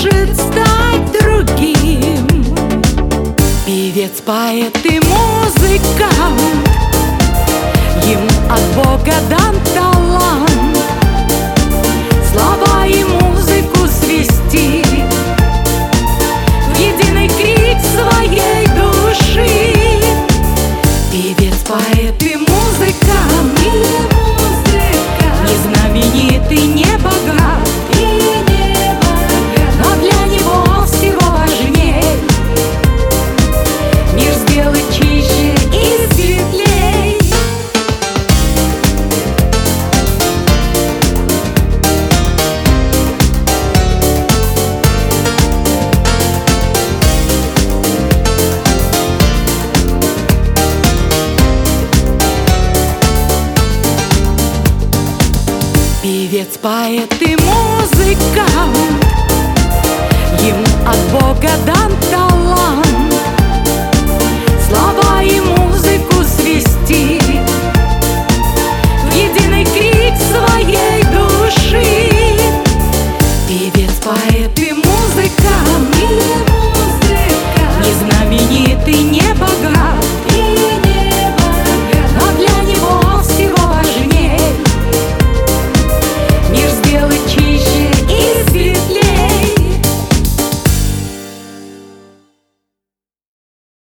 может стать другим. Певец, поэт и музыкант, ему от Бога дан талант слова и музыку свести в единый крик своей души. Певец, поэт и музыкант, не знаменит и не богат, но для него всего важней мир сделать чище и светлей. Певец, поэт и музыкант, ему от Бога дан